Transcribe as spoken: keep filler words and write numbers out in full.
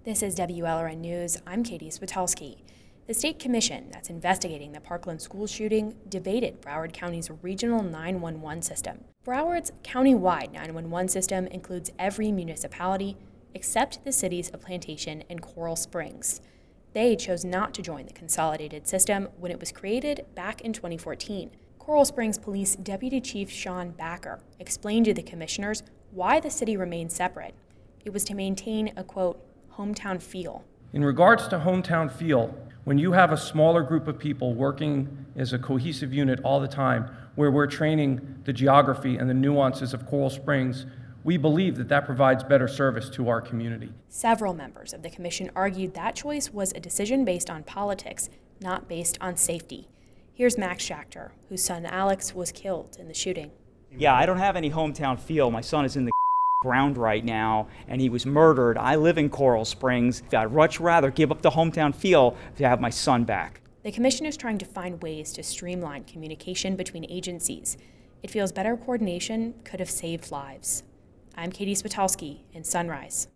This is W L R N News. I'm Katie Switulski. The state commission that's investigating the Parkland school shooting debated Broward County's regional nine one one system. Broward's county-wide nine one one system includes every municipality except the cities of Plantation and Coral Springs. They chose not to join the consolidated system when it was created back in twenty fourteen. Coral Springs Police Deputy Chief Sean Backer explained to the commissioners why the city remained separate. It was to maintain a, quote, hometown feel. In regards to hometown feel, when you have a smaller group of people working as a cohesive unit all the time, where we're training the geography and the nuances of Coral Springs, we believe that that provides better service to our community. Several members of the commission argued that choice was a decision based on politics, not based on safety. Here's Max Schachter, whose son Alex was killed in the shooting. Yeah, I don't have any hometown feel. My son is in the ground right now, and he was murdered. I live in Coral Springs. I'd much rather give up the hometown feel to have my son back. The commission is trying to find ways to streamline communication between agencies. It feels better coordination could have saved lives. I'm Katie Switulski in Sunrise.